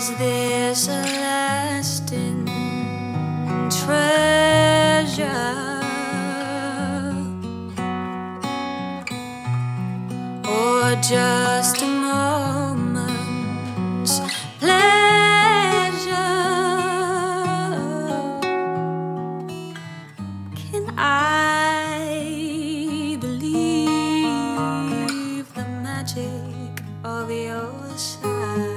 Is this a lasting treasure, or just a moment's pleasure? Can I believe the magic of your sight?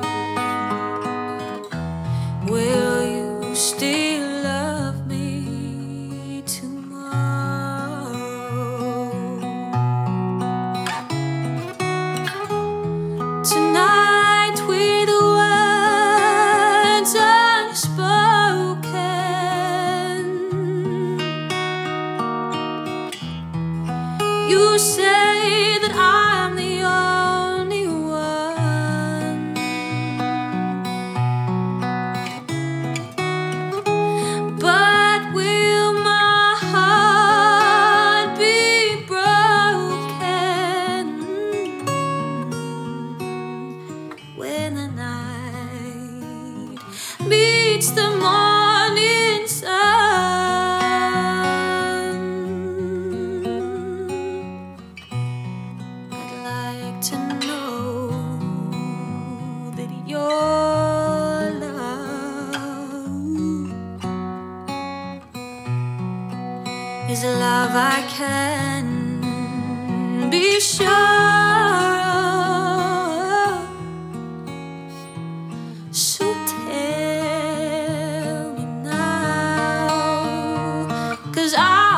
Will you still love me tomorrow? Tonight, with words unspoken, you say that I'm the only one, but will my heart be broken when the night meets the morning sun? I'd like to know that your love is a love I can be sure of. So tell me now, 'cause I